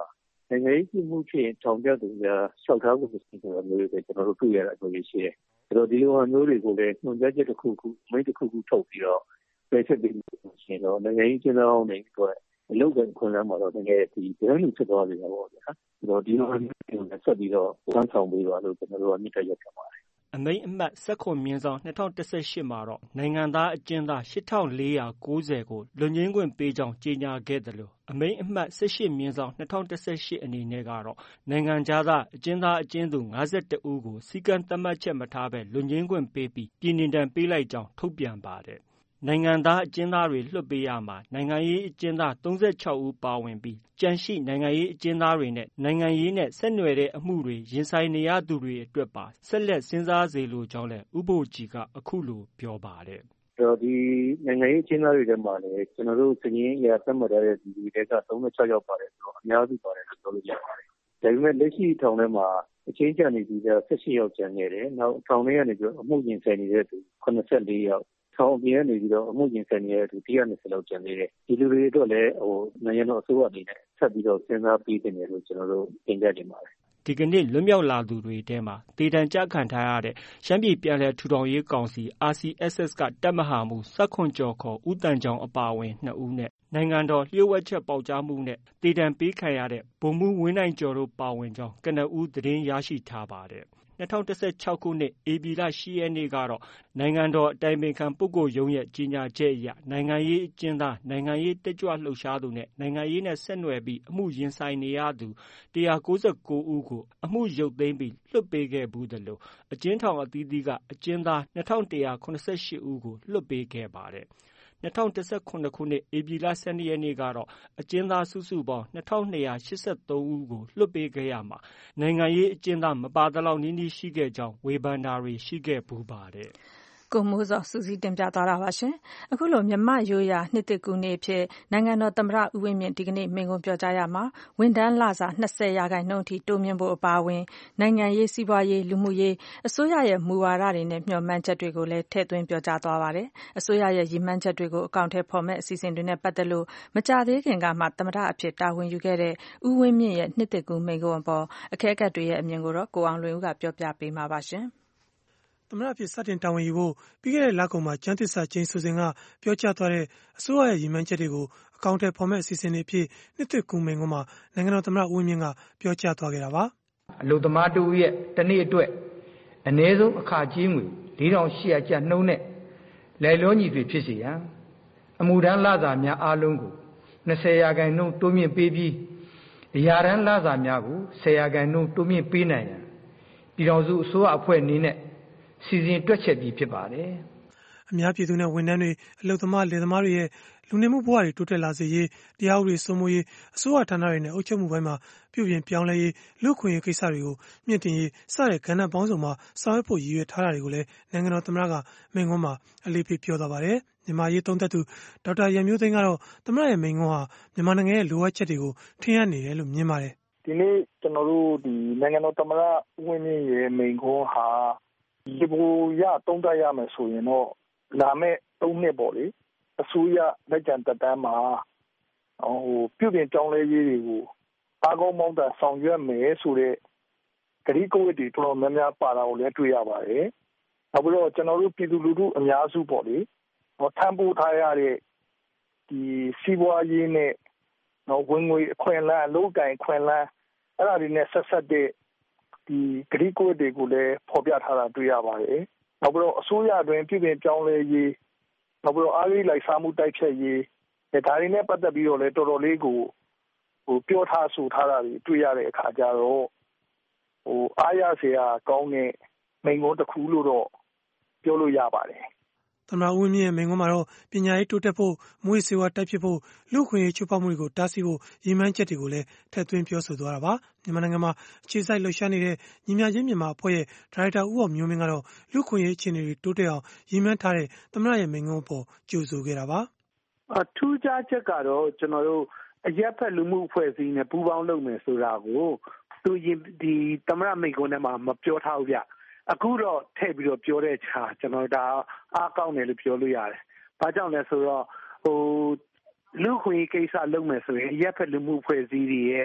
နိုင်ငံရေးပြစ်မှုဖြစ်ရင်ထောင်ကျသူကလျှောက်ထားဖို့မရှိဆိုတာမျိုးတွေကျွန်တော်တို့တွေ့ရတာမျိုးရှိတယ်။ဆိုတော့ဒီလိုမျိုးတွေကိုလည်းညွှန်ကြားချက်တစ်ခုခုမိန့်တစ်ခုခုထုတ်ပြီးတော့ပယ်ဖျက်ပေးလို့ရှိရင်တော့နိုင်ငံရေးကျင်းပအောင်နေအတွက်အလုပ်ကခွင့်လန်းမှာတော့တကယ်ဒီဒရလူဖြစ်သွားပြီတော့ဗျာ။ဆိုတော့ဒီလိုမျိုးတွေဆက်ပြီးတော့ဝန်ဆောင်ပေးပါလို့ကျွန်တော်တို့ကမြစ်တက်ရက်ထားပါတယ်အမိန့်အမှတ်၁၇မြင်းဆောင်၂၀၁၈မှာတော့နိုင်ငံသားအကျဉ်းသား၈ထောင်၄ရာ၉ဆယ်ကိုလွတ်ငြိမ်းခွင့်ပေးကြောင်းကြေညာခဲ့သလိုအမိန့်အမှတ်၁၈မြင်းဆောင်၂၀၁၈အနေနဲ့ကတော့နိုင်ငံခြားသားအကျဉ်းသားအကျဉ်းသူ၅၁ဦးကိုစည်းကမ်းသတ်မှတ်ချက်မထားဘဲလွတ်ငြိမ်းခွင့်ပေးပြီးပြည်နှင်ဒဏ်ပေးလိုက်ကြောင်းထုတ်ပြန်ပါတယ်။နိုင်ငံသားအကျဉ်းသားတွေလွှတ်ပေးရမှာနိုင်ငံရေးအကျဉ်းသား၃၆ဦးပါဝင်ပြီးကျန်ရှိနိုင်ငံရေးအကျဉ်းသားတွေနဲ့နိုင်ငံရေးနဲ့ဆက်နွယ်တဲ့အမှုတွေရင်ဆိုင်နေရသူတွေအတွက်ပါဆက်လက်စဉ်းစားစေလိုကြောင်းလည်းဥပ္ပိုလ်ကြီးကအခုလိုပြောပါတယ်။တော့ဒီနိုင်ငံရေးအကျဉ်းသားတွေထဲမှာလည်းကျွန်တော်တို့စည်ရင်းအရာသတ်မှတ်ထားတဲ့ဒီတွေက၃၆ယောက်ပါတယ်ဆိုတော့အများစုပါတယ်လို့ပြောလို့ရပါတယ်။ဒါပေမဲ့လက်ရှိထောင်ထဲမှာအချင်းချန်နေပြီးတော့၁၈ယောက်ကျန်နေတယ်။နောက်ထောင်ထဲကနေပြီးတော့အမှုရင်ဆိုင်နေတဲ့သူ၈၄ယောက်ထောင်အပြင်ကနေပြီးတော့အမှုရင်ဆိုင်နေတဲ့သူ၁၂၀လောက်ကျန်နေတယ်။ဒီလူတွေအတွက်လည်းဟိုနိုင်ငံတော်အစိုးရအနေနဲ့ဆက်ပြီးတော့စဉ်းစားပေးနေတယ်လို့ကျွန်တော်တို့တင်ပြတင်ပါတယ်ဒီကနေ့လွတ်မြောက်လာသူတွေထဲမှာဒေသကြခံထားရတဲ့ရှမ်းပြည်ပြန်လည်ထူထောင်ရေးကောင်စီ R C S S ကတပ်မဟာမှုစက္ခွန်ကျော်ခေါ်ဦးတန်ချောင်အပါအဝင်၂ဦးနဲ့နိုင်ငံတော်လျှို့ဝှက်ချက်ပေါက်ကြားမှုနဲ့ဒေသပေးခံရတဲ့ဗိုလ်မှူးဝင်းနိုင်ကျော်တို့ပါဝင်ကြောင်းကနဦးသတင်းရရှိထားပါတယ်၂၀၁၆ခုနှစ်ဧပြီလ၈ရက်နေ့ကတော့နိုင်ငံတော်အတိုင်ပင်ခံပုဂ္ဂိုလ်ရုံးရဲ့ကြေညာချက်အရနိုင်ငံရေးအကျဉ်းသားနိုင်ငံရေးတက်ကြွလှုပ်ရှားသူနဲ့နိုင်ငံရေးနဲ့ဆက်နွယ်ပြီးအမှုရင်ဆိုင်နေရသူ၁၉၉ဦးကိုအမှုရုပ်သိမ်းပြီးလွှတ်ပေးခဲ့ဘူးသလိုအကျဉ်းထောင်အသီးသီးကအကျဉ်းသား၂၁၇၈ဦးကိုလွှတ်ပေးခဲ့ပါတယ်။၂၀၁၇ခုနှစ်ဧပြီလ၁၂ရက်နေ့ကတော့အကျဉ်းသားစုစုပေါင်း၂၂၈၃ဦးကိုလွှတ်ပေးခဲ့ရမှာနိုင်ငံရေးအကျဉ်းသားမပါသလောက်နီးနီးရှိခဲ့ကြောင်းဝေဖန်တာတွေရှိခဲ့ဖူးပါတယ်။ကိုမိုးဇော်စူးစီးတင်ပြသွားတာပါရှင်။အခုလိုမြန်မာရိုးရာနှစ်သစ်ကူးနေ့ဖြစ်နိုင်ငံတော်သမ္မတဦးဝင်းမြင့်ဒီကနေ့မိန့်ခွန်းပြောကြားရမှာဝန်ထမ်းလစာ၂၀ရာခိုင်နှုန်းအထိတိုးမြှင့်ဖို့အပါအဝင်နိုင်ငံရေးစီးပွားရေးလူမှုရေးအစိုးရရဲ့မူဝါဒတွေနဲ့မျှော်မှန်းချက်တွေကိုလည်းထည့်သွင်းပြောကြားသွားပါတယ်။အစိုးရရဲ့ရည်မှန်းချက်တွေကိုအကောင့်ထဲဖော်မဲ့အစီအစဉ်တွေနဲ့ပတ်သက်လို့မကြသေးခင်ကမှသမ္မတအဖြစ်တာဝန်ယူခဲ့တဲ့ဦးဝင်းမြင့်ရဲ့နှစ်သစ်ကူးမိန့်ခွန်းအပေါ်အကဲခတ်တွေရဲ့အမြင်ကိုတော့ကိုအောင်လွင်ဦးကပြောပြပေးမှာပါရှင်။သမ္မတအဖြစ်စတင်တာဝန်ယူဖို့ပြီးခဲ့တဲ့လကုန်မှာကျမ်းသစ္စာကျိန်ဆိုစဉ်ကပြောကြားသွားတဲ့အစိုးရရဲ့ရည်မှန်းချက်တွေကိုအကောင့်ထဲဖော်မဲ့အစီအစဉ်တွေအဖြစ်နှစ်သစ်ကူးမိန့်ခွန်းမှာနိုင်ငံတော်သမ္မတဦးဝင်းမြင့်ကပြောကြားသွားခဲ့တာပါ။အလုပ်သမားတို့ရဲ့တနေ့အတွက်အနည်းဆုံးအခကြေးငွေ၄ထောင်၈ရာကျပ်နှုန်းနဲ့လိုက်လျောညီထွေဖြစ်စေရန်အမှုထမ်းလစာများအားလုံးကို၂၀ရာခိုင်နှုန်းတိုးမြင့်ပေးပြီးအရာထမ်းလစာများကို၁၀ရာခိုင်နှုန်းတိုးမြင့်ပေးနိုင်ရန်ပြည်ထောင်စုအစိုးရအဖွဲ့အနေနဲ့စီစဉ်တွက်ချက်ပြီးဖြစ်ပါတယ်။အများပြည်သူနဲ့ဝန်ထမ်းတွေအလုပ်သမားလယ်သမားတွေရဲ့လူနေမှုဘဝတွေတိုးတက်လာစေရေးတရားဥပဒေစိုးမိုးရေးအစိုးရဌာနတွေနဲ့အုပ်ချုပ်မှုပိုင်းမှာပြုပြင်ပြောင်းလဲရေးလူ့ခွင့်ရေးကိစ္စတွေကိုမြင့်တင်ရေးစတဲ့ကဏ္ဍပေါင်းစုံမှာဆောင်ရွက်ဖို့ရည်ရွယ်ထားတာတွေကိုလည်းနိုင်ငံတော်သမ္မတကမိန့်ခွန်းမှာအလေးပေးပြောသွားပါတယ်။မြန်မာရေးသုံးသပ်သူဒေါက်တာရန်မျိုးသိန်းကတော့သမ္မတရဲ့မိန့်ခွန်းဟာမြန်မာနိုင်ငံရဲ့လိုအပ်ချက်တွေကိုထင်ဟပ်နေတယ်လို့မြင်ပါတယ်။ဒီနေ့ကျွန်တော်တို့ဒီနိုင်ငံတော်သမ္မတဦးဝင်းမြင့်ရဲ့မိန့်ခွန်းဟာဒီဘူရသုံးသပ်ရမယ်ဆိုရင်တော့လာမယ့်သုံးနှစ်ပေါ့လေအစိုးရလက်ကျန်သက်တမ်းမှာဟိုပြုပြင်ပြောင်းလဲရေးတွေကိုအားကောင်းမောင်းတာဆောင်ရွက်မယ်ဆိုတဲ့ကတိကဝတ်တွေတော်တော်များများပါတာကိုလည်းတွေ့ရပါတယ်။နောက်ပြီးတော့ကျွန်တော်တို့ပြည်သူလူထုအများစုပေါ့လေဟောထမ်းပိုးထားရတဲ့ဒီစီးပွားရေးနဲ့နော်ဝင်ငွေအခွင့်အလမ်းအလုပ်ကိုင်အခွင့်အလမ်းအဲ့ဒါတွေနဲ့ဆက်ဆက်တဲ့ဒီဂရိကိုတွေကိုလည်းဖော်ပြထားတာတွေ့ရပါတယ်။နောက်ပြီးတော့အစိုးရအတွင်းပြည်ပြင်ပြောင်းလဲရေးနောက်ပြီးတော့အားလေးလိုက်စားမှုတိုက်ဖြတ်ရေးဒါတွေနဲ့ပတ်သက်ပြီးတော့လည်းတော်တော်လေးကိုဟိုပြောထားဆိုထားတာတွေတွေ့ရတဲ့အခါကျတော့ဟိုအားရစရာကောင်းတဲ့မိန့်ခွန်းတစ်ခုလို့တော့ပြောလို့ရပါတယ်။သမ္မတဦးဝင်းမြင့်ရဲ့မိန့်ခွန်းမှာတော့ပညာရေးတိုးတက်ဖို့မွေးစေဝါတိုက်ဖြစ်ဖို့လူ့ခွင့်ရေးချိုးဖောက်မှုတွေကိုတားဆီးဖို့ရည်မှန်းချက်တွေကိုလည်းထည့်သွင်းပြောဆိုသွားတာပါမြန်မာနိုင်ငံမှာအခြေစိုက်လှုပ်ရှားနေတဲ့ညီမျှခြင်းမြန်မာအဖွဲ့ရဲ့ဒါရိုက်တာဦးအောင်မျိုးမင်းကတော့လူ့ခွင့်ရေးအခြေအနေတွေတိုးတက်အောင်ရည်မှန်းထားတဲ့သမ္မတရဲ့မိန့်ခွန်းပေါ်ကြိုဆိုခဲ့တာပါအထူးခြားချက်ကတော့ကျွန်တော်တို့အရက်ဖက်လူမှုအဖွဲ့အစည်းနဲ့ပူးပေါင်းလုပ်မယ်ဆိုတာကိုသူဒီသမ္မတမိန့်ခွန်းထဲမှာမပြောထားဘူးဗျအခုတော့ထည့်ပြီးတော့ပြောတဲ့ခြာကျွန်တော်ဒါအားကောင်းတယ်လို့ပြောလို့ရတယ်။ဘာကြောင့်လဲဆိုတော့ဟိုလူခွင့်ကိစ္စလုပ်မယ်ဆိုရင်ရက်ဖက်လူမှုဖွဲ့စည်းတွေရဲ့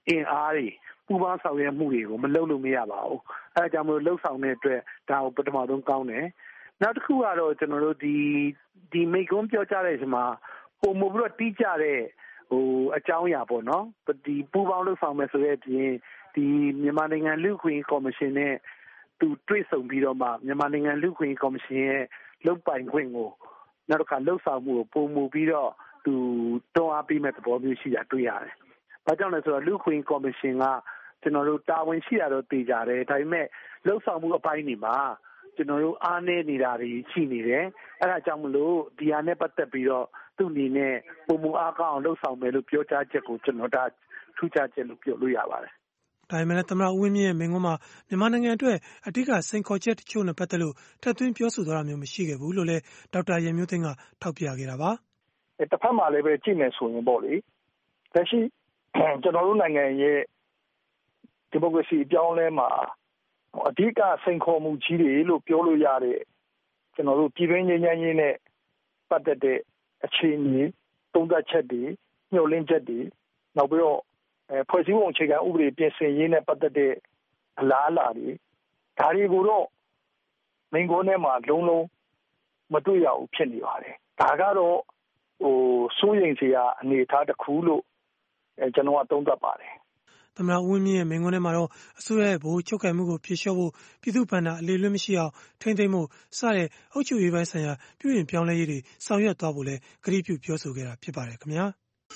အင်အားတွေပူးပေါင်းဆောင်ရွက်မှုတွေကိုမလုပ်လို့မရပါဘူး။အဲဒါကြောင့်မလို့လှုပ်ဆောင်တဲ့အတွက်ဒါကိုပထမဆုံးကောင်းတယ်။နောက်တစ်ခုကတော့ကျွန်တော်တို့ဒီဒီမိကုံးပြောကြတဲ့အချိန်မှာပုံမပြီးတော့တီးကြတဲ့ဟိုအကြောင်းအရာပေါ့နော်။ဒီပူးပေါင်းလှုပ်ဆောင်မယ်ဆိုတဲ့အပြင်ဒီမြန်မာနိုင်ငံလူ့ခွင့်ကော်မရှင်နဲ့သူတွေ့ဆုံပြီးတော့မှမြန်မာနိုင်ငံလူ့ခွင့်ကော်မရှင်ရဲ့လုပ်ပိုင်ခွင့်ကိုနောက်တစ်ခါလှုပ်ဆောင်မှုကိုပုံမပြီးတော့သူတွန်းအားပေးမဲ့သဘောမျိုးရှိတာတွေ့ရတယ်။ဘာကြောင့်လဲဆိုတော့လူ့ခွင့်ကော်မရှင်ကကျွန်တော်တို့တာဝန်ရှိတာတော့သိကြတယ်ဒါပေမဲ့လှုပ်ဆောင်မှုအပိုင်းတွေမှာကျွန်တော်တို့အားနည်းနေတာတွေရှိနေတယ်အဲဒါကြောင့်မလို့ဒီဟာနဲ့ပတ်သက်ပြီးတော့သူ့အနေနဲ့ပုံမအားကောင်းအောင်လှုပ်ဆောင်မယ်လို့ပြောကြားချက်ကိုကျွန်တော်ဒါထူးခြားချက်လို့ပြောလို့ရပါတယ်ဒါပေမဲ့သမ္မတဦးဝင်းမြင့်ရဲ့မိန့်ခွန်းမှာမြန်မာနိုင်ငံအတွက်အဓိကစိန်ခေါ်ချက်တချို့နဲ့ပတ်သက်လို့ထပ်သွင်းပြောဆိုသွားတာမျိုးမရှိခဲ့ဘူးလို့လည်းဒေါက်တာရန်မျိုးသိန်းကထောက်ပြခဲ့တာပါတစ်ဖက်မှာလည်းပဲကြည့်မယ်ဆိုရင်ပေါ့လေလက်ရှိကျွန်တော်တို့နိုင်ငံရဲ့ဒီမိုကရေစီအပြောင်းလဲမှာအဓိကစိန်ခေါ်မှုကြီးတွေလို့ပြောလို့ရတဲ့ကျွန်တော်တို့ပြည်တွင်းငြိမ်းချမ်းရေးနဲ့ပတ်သက်တဲ့အခြေအနေသုံးသပ်ချက်တွေညှို့လင်းချက်တွေနောက်ပြီးတော့ဖွဲ့စည်းပုံအခြေခံဥပဒေပြင်ဆင်ရေးနဲ့ပတ်သက်တဲ့အလားအလာတွေဒါတွေကိုတော့မိန့်ခွန်းထဲမှာလုံးလုံးမတွေ့ရဘူးဖြစ်နေပါတယ်ဒါကတော့ဟိုစိုးရိမ်စရာအနေအထားတစ်ခုလို့အဲကျွန်တော်ကသုံးသပ်ပါတယ်သမ္မတဦးဝင်းမြင့်ရဲ့မိန့်ခွန်းထဲမှာတော့အစိုးရရဲ့ဗဟိုချုပ်ကိုင်မှုကိုဖြေလျှော့ဖို့ပြည်သူ့ဘဏ္ဍာအလေလွတ်မရှိအောင်ထိန်းသိမ်းဖို့စတဲ့အုပ်ချုပ်ရေးပိုင်းဆိုင်ရာပြုပြင်ပြောင်းလဲရေးတွေဆောင်ရွက်သွားဖို့လည်းကတိပြုပြောဆိုခဲ့တာဖြစ်ပါတယ်ခင်ဗျာ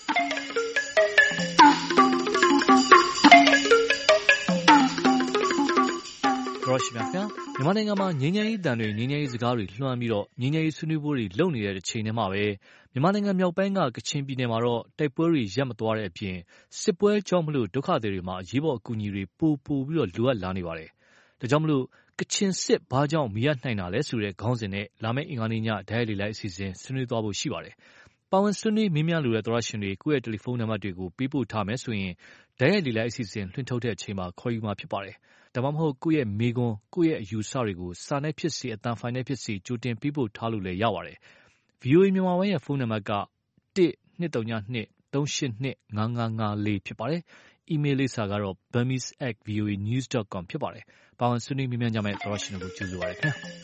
ရောရှိပါခင်ဗျာမြန်မာနိုင်ငံမှာငြိမ်းချမ်းရေးတန်တွေငြိမ်းချမ်းရေးစကားတွေလွှမ်းပြီးတော့ငြိမ်းချမ်းရေးဆွေးနွေးပွဲတွေလုပ်နေတဲ့ချိန်ထဲမှာပဲမြန်မာနိုင်ငံမြောက်ပိုင်းကကချင်ပြည်နယ်မှာတော့တိုက်ပွဲတွေရပ်မသွားတဲ့အပြင်စစ်ပွဲကြောင့်မလို့ဒုက္ခသည်တွေမှာအရေးပေါ်အကူအညီတွေပိုပိုပြီးတော့လိုအပ်လာနေပါတယ်။ဒါကြောင့်မလို့ကချင်စစ်ဘာကြောင့်မရနိုင်တာလဲဆိုတဲ့ခေါင်းစဉ်နဲ့လာမယ့်အင်္ဂါနေ့ညဒိုင်လေလိုက်အစီအစဉ်ဆွေးနွေးသွားဖို့ရှိပါတယ်။ပါဝင်ဆွေးနွေးမေးမြန်းလိုတဲ့သောရရှင်တွေကိုယ့်ရဲ့တယ်လီဖုန်းနံပါတ်တွေကိုပေးပို့ထားမယ်ဆိုရင်ဒိုင်လေလိုက်အစီအစဉ်လွှင့်ထုတ်တဲ့အချိန်မှာခေါ်ယူမှာဖြစ်ပါတယ်။ဒါမှမဟုတ်ကိုယ့်ရဲ့မေးခွန်းကိုယ့်ရဲ့အယူဆတွေကိုစာနဲ့ဖြစ်စေအတန်ဖိုင်နဲ့ဖြစ်စေကြိုတင်ပေးပို့ထားလို့လည်းရပါတယ်။ ဗွီအိုအေ မြန်မာပိုင်းရဲ့ဖုန်းနံပါတ်ကတစ်နှစ်သုံးနှစ်သုံးရှစ်နှစ်ငါးငါးငါးလေးဖြစ်ပါတယ်။ အီးမေးလ်လိပ်စာကတော့ burmese at voa news dot com ဖြစ်ပါတယ်။ပါဝင်ဆွေးနွေးမေးမြန်းကြမယ့်သောရရှင်တို့ကိုကျေးဇူးပါရခင်ဗျာ။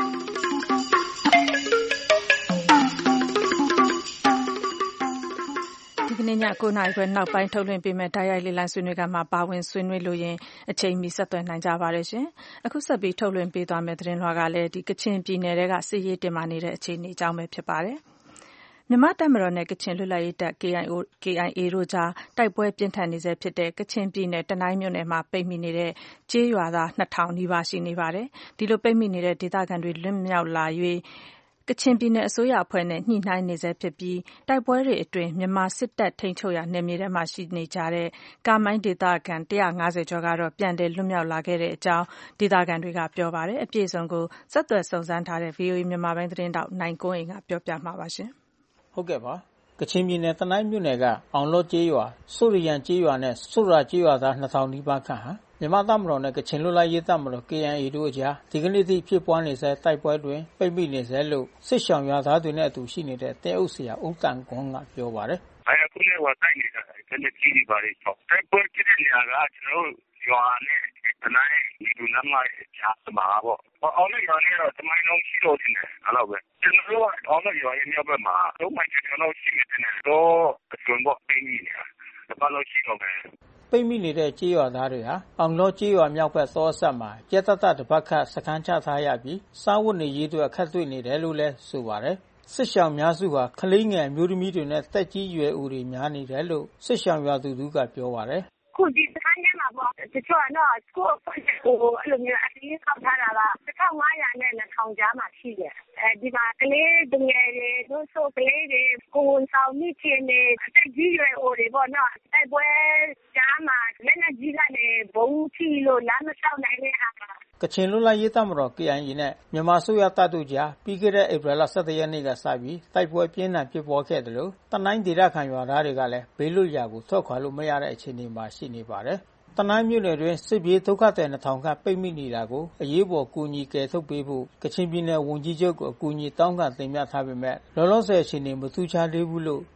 ဒီကနေ့ညကိုနာရီခွဲနောက်ပိုင်းထုတ်လွှင့်ပေးမယ့်တိုက်ရိုက်လေလံဆွေးနွေးကမှာပါဝင်ဆွေးနွေးလို့ရင်အချိန်မီဆက်သွယ်နိုင်ကြပါတယ်ရှင်။အခုဆက်ပြီးထုတ်လွှင့်ပေးသွားမယ့်သတင်းလွှာကလည်းဒီကချင်ပြည်နယ်ကစစ်ရေးတင်မာနေတဲ့အခြေအနေအကြောင်းပဲဖြစ်ပါတယ်။မြန်မာတပ်မတော်နဲ့ကချင်လွတ်လပ်ရေးတပ် ကေအိုင်အေ တို့ကြားတိုက်ပွဲပြင်းထန်နေဆဲဖြစ်တဲ့ကချင်ပြည်နယ်တနိုင်းမြို့နယ်မှာပိတ်မိနေတဲ့ကျေးရွာသားနှစ်ထောင်နီးပါးရှိနေပါတယ်။ဒီလိုပိတ်မိနေတဲ့ဒေသခံတွေလွတ်မြောက်လာ၍ကချင်ပြည်နယ်အစိုးရအဖွဲ့နဲ့ညှိနှိုင်းနေဆဲဖြစ်ပြီးတိုက်ပွဲတွေအတွင်းမြန်မာစစ်တပ်ထိန်းချုပ်ရာနယ်မြေထဲမှာရှိနေကြတဲ့ကာမိုင်းဒေသခံတစ်ရာငါးဆယ်ကျော်ကတော့ပြန်လည်လွတ်မြောက်လာခဲ့တဲ့အကြောင်းဒေသခံတွေကပြောပါတယ်။အပြည့်အစုံကိုဆက်သွယ်စုံစမ်းထားတဲ့ ဗွီအိုအေ မြန်မာပိုင်းသတင်းတောက်နိုင်ကွန်းအိမ်ကပြောပြမှာပါရှင်။ဟုတ်ကဲ့ပါကချင်ပြည်နယ်တနိုင်းမြို့နယ်ကအောင်လောကျေးရွာစုရရန်ကျေးရွာနဲ့စုရာကျေးရွာသားနှစ်ထောင်နီးပါးခန့်ဟာမြန်မာတပ်မတော်နဲ့ကချင်လွတ်လပ်ရေးတပ်မတော် ကေအိုင်အေ တို့အကြားဒီကနေ့ထိဖြစ်ပွားနေဆဲတိုက်ပွဲတွင်ပိတ်မိနေဆဲလို့စစ်ရှောင်ရွာသားတွေနဲ့အတူရှိနေတဲ့တဲအုပ်ဆရာဦးတန်ကွန်းကပြောပါတယ်။အဲအခုလည်းဝတ်တိုက်နေတာတနေ့ကြီးနေပါလေ။တိုက်ပွဲဖြစ်တဲ့နေရာကကျွန်တော်ရွာနဲ့တနိုင်းဒီလူလမ်းမကြားမှာပေါ့။အောင်လည်းရွာနဲ့တော့တမိုင်းလုံးရှိတော့တယ်အဲ့လိုပဲ။ကျွန်တော်အောင်လည်းရွာရဲ့မြောက်ဘက်မှာတော့မှကျွန်တော်ရှိနေတယ်တော့အစွန်ပေါ့ပိတ်မိနေတာ။ဘာလို့ရှိတော့လဲပိတ်မိနေတဲ့ကြေးရွာသားတွေဟာအောင်လောကြေးရွာမြောက်ဘက်သောအဆက်မှာကျက်တတတပတ်ခတ်စခန်းချထားရပြီးစားဝတ်နေရေးအတွက်အခက်တွေ့နေတယ်လို့လည်းဆိုပါတယ်စစ်ရှောင်များစုဟာကလေးငယ်မျိုးသမီးတွေနဲ့တက်ကြီးရွယ်ဦးတွေများနေတယ်လို့စစ်ရှောင်ရွာသူသူကပြောပါတယ်ခုဒီစခန်းထဲမှာပေါ့တချို့ကတော့ကိုယ်ဟိုအဲ့လိုမျိုးအစည်းကောက်ထားတာကတစ်ထောင်ငါးရာနဲ့နှစ်ထောင်ကြားမှာရှိတယ်အဲဒီမှာကလေးတငယ်တွေတို့ဆိုကလေးတွေကိုယ်ဆောင်မိချင်းတွေအသက်ကြီးရွယ်အိုတွေပေါ့နော်တိုက်ပွဲကြားမှာလက်နက်ကြီးကနေဘုံချီလို့လမ်းမလျှောက်နိုင်တဲ့ဟာကချင်လွတ်လပ်ရေးတပ်မတော် ကေအိုင်အေ နဲ့မြန်မာအစိုးရတပ်တို့ကြားပြီးခဲ့တဲ့ဧပြီလ ၁၁ ရက်နေ့ကစပြီးတိုက်ပွဲပြင်းထန်ဖြစ်ပွားခဲ့တယ်လို့တနိုင်းဒေသခံရွာသားတွေကလည်းဘေးလွတ်ရာကိုထွက်ခွာလို့မရတဲ့အခြေအနေမှာရှိနေပါတယ်။တနိုင်းမြို့နယ်တွင်စစ်ပြေးဒုက္ခသည်နှစ်ထောင်ခန့်ပိတ်မိနေတာကိုအရေးပေါ်ကူညီကယ်ထုတ်ပေးဖို့ကချင်ပြည်နယ်ဝန်ကြီးချုပ်ကိုအကူအညီတောင်းခံတင်ပြထားပေမဲ့လောလောဆယ်အခြေအနေမထူးခြားသေးဘူးလို့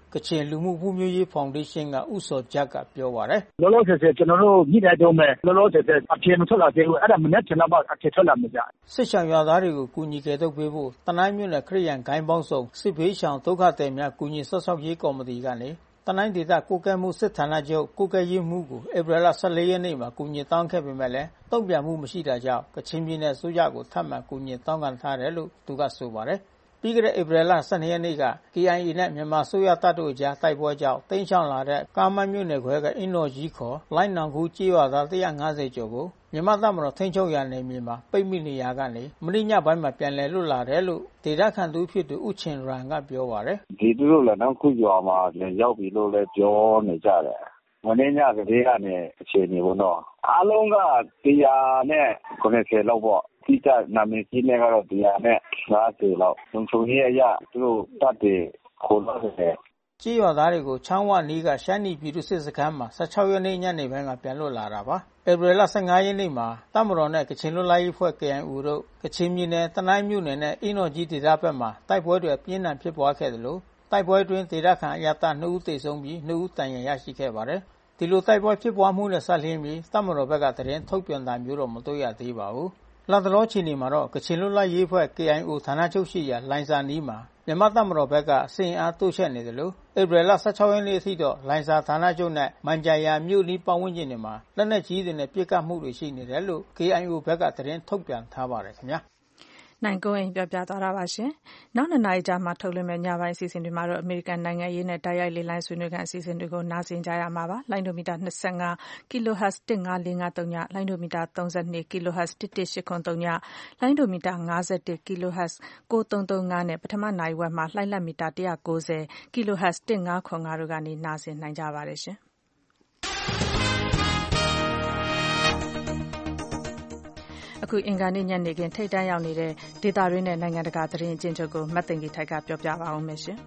ကချင်လူမှုဖွံ့ဖြိုးရေးဖောင်ဒေးရှင်းကဦးစောဂျတ်ကပြောပါတယ်။လောလောဆယ်ဆယ်ကျွန်တော်တို့ညှိနှိုင်းတုန်းပဲလောလောဆယ်ဆယ်အဖြေမထွက်လာသေးဘူးအဲ့ဒါမနေ့ကနောက်မှအဖြေထွက်လာမှာကြ။စစ်ဆောင်ရွာသားတွေကိုကူညီကယ်ထုတ်ပေးဖို့တနိုင်းမြို့နယ်ခရစ်ယာန်ဂိုင်းပေါင်းစုံစစ်ဘေးရှောင်ဒုက္ခသည်များကူညီဆော့ဆောက်ရေးကော်မတီကနေတနိုင်းဒေသကိုကဲမှုစစ်ဌာနချုပ်ကိုကဲရေးမှုကိုဧပြီလဆယ့်လေးရက်နေ့မှာကူညီတောင်းခဲ့ပေမဲ့လည်းတုံ့ပြန်မှုမရှိတာကြောင့်ကချင်ပြည်နယ်စိုးရကိုထပ်မံကူညီတောင်းခံထားတယ်လို့သူကဆိုပါတယ်။ပြီးခဲ့တဲ့ဧပြီလဆယ့်နှစ်ရက်နေ့က ကေအိုင်အေ နဲ့မြန်မာစိုးရတပ်တို့အကြားတိုက်ပွဲကြောင့်တိမ်းရှောင်လာတဲ့ကားမမြို့နယ်ခွဲကအင်းတော်ကြီးခေါ်လိုင်းနောင်ကူကျေးရွာသားတစ်ရာငါးဆယ်ကျော်ကိုမြန်မာတပ်မတော်ထိန်းချုပ်ရာနယ်မြေမှာပိတ်မိနေရာကနေမနေ့ညပိုင်းမှာပြန်လည်လွတ်လာတယ်လို့ဒေသခံသူဖြစ်သူဦးချင်ရန်ကပြောပါတယ်။ဒီသူတို့လည်းနောက်ခုရွာမှာရောက်ပြီလို့လည်းပြောနေကြတယ်။မနေ့ညကတည်းကနေအခြေအနေပေါ့နော်။အားလုံးကတစ်ရာနဲ့ခုနှစ်ဆယ်လောက်ပေါ့။ဒီကနာမည်ကြီးနဲ့ကတော့တစ်ရာနဲ့ငါးဆယ်လောက်။လုံခြုံရေးအရသူတို့တပ်တွေခေါ်လာတယ်။ကြေးရွာသားတွေကိုချောင်းဝနီးကရှမ်းနီပြည်သူစစ်စခန်းမှာဆယ့်ခြောက်ရက်နေ့ညနေပိုင်းကပြန်လွတ်လာတာပါ။ဧပြီလဆယ့်ငါးရက်နေ့မှာတပ်မတော်နဲ့ကချင်လွတ်လပ်ရေးအဖွဲ့ ကေအိုင်အို တို့ကချင်ပြည်နယ်တနိုင်းမြို့နယ်နဲ့အင်းတော်ကြီးဒေသဘက်မှာတိုက်ပွဲတွေပြင်းထန်ဖြစ်ပွားခဲ့တယ်လို့တိုက်ပွဲအတွင်းဒေသခံအရပ်သားနှစ်ဦးသေဆုံးပြီးနှစ်ဦးဒဏ်ရာရရှိခဲ့ပါတယ်။ဒီလိုတိုက်ပွဲဖြစ်ပွားမှုနဲ့ဆက်လျင်းပြီးတပ်မတော်ဘက်ကသတင်းထုတ်ပြန်တာမျိုးတော့မတွေ့ရသေးပါဘူး။လတ်တလောအခြေအနေမှာတော့ကချင်လွတ်လပ်ရေးအဖွဲ့ ကေအိုင်အို ဌာနချုပ်ရှိရာလိုင်ဇာနီးမှာမြန်မာတပ်မတော်ဘက်ကစစ်အားတိုးချဲ့နေတယ်လို့ဧပြီလဆယ့်ခြောက်ရက်နေ့အထိတော့လိုင်ဇာဌာနချုပ်နဲ့မန်ဂျာယာမြို့နီးပတ်ဝန်းကျင်တွေမှာလက်နက်ကြီးတွေနဲ့ပစ်ခတ်မှုတွေရှိနေတယ်လို့ ကေအိုင်အို ဘက်ကသတင်းထုတ်ပြန်ထားပါတယ်ခင်ဗျာ။နိုင်ကွန်းအိမ်ပြောပြသွားတာပါရှင်။နောက်နှစ်နာရီကြာမှထုတ်လွှင့်မယ့်ညပိုင်းအစီအစဉ်တွေမှာတော့အမေရိကန်နိုင်ငံရေးနဲ့တိုက်ရိုက်လေ့လိုင်းဆွေးနွေးခန်းအစီအစဉ်တွေကိုနားဆင်ကြရမှာပါ။လိုင်းဒိုမီတာ၂၅ kilohertz တစ်ငါးလေးငါးသုံးည၊လိုင်းဒိုမီတာ၃၂ kilohertz တစ်တစ်ရှစ်ခွန်းသုံးည၊လိုင်းဒိုမီတာ၅၁ kilohertz ကိုးသုံးသုံးငါးနဲ့ပထမနာရီဝက်မှာလှိုင်းလတ်မီတာ၁၉၀ kilohertz တစ်ငါးခွန်ငါတို့ကနေနားဆင်နိုင်ကြပါတယ်ရှင်။အခုအင်္ဂါနေ့ညနေခင်းထိပ်တန်းရောက်နေတဲ့ဒေသတွင်းနဲ့နိုင်ငံတကာသတင်းအကျဉ်းချုပ်ကိုမတ်သိင်္ဂီထိုက်ကပြောပြပါဦးမယ်ရှင်